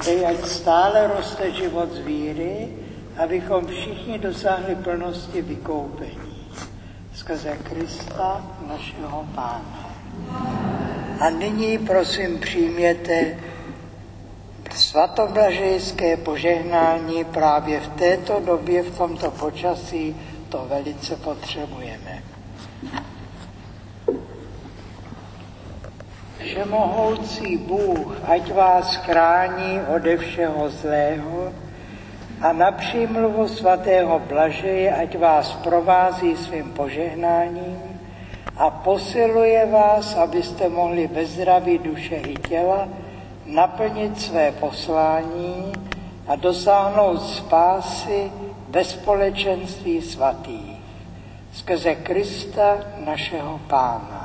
Dej, ať stále roste život z víry, abychom všichni dosáhli plnosti vykoupení. Skrze Krista, našeho Pána. A nyní prosím přijměte svatoblažejské požehnání. Právě v této době, v tomto počasí, to velice potřebujeme. Všemohoucí Bůh, ať vás chrání ode všeho zlého a na přímluvu svatého Blažeje, ať vás provází svým požehnáním a posiluje vás, abyste mohli ve zdraví duše i těla naplnit své poslání a dosáhnout spásy ve společenství svatých. Skrze Krista, našeho Pána.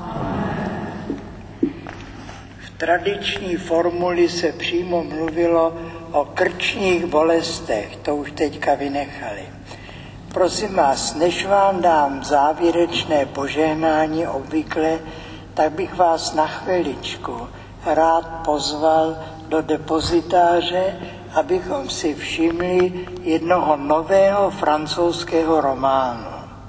V tradiční formuli se přímo mluvilo o krčních bolestech, to už teďka vynechali. Prosím vás, než vám dám závěrečné požehnání obvykle, tak bych vás na chviličku rád pozval do depozitáře, abychom si všimli jednoho nového francouzského románu.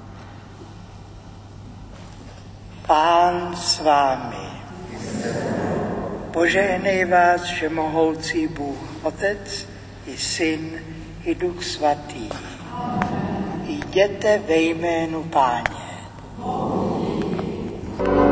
Pán s vámi. Požehnej vás všemohoucí Bůh, Otec i Syn i Duch Svatý. Jděte ve jménu Páně.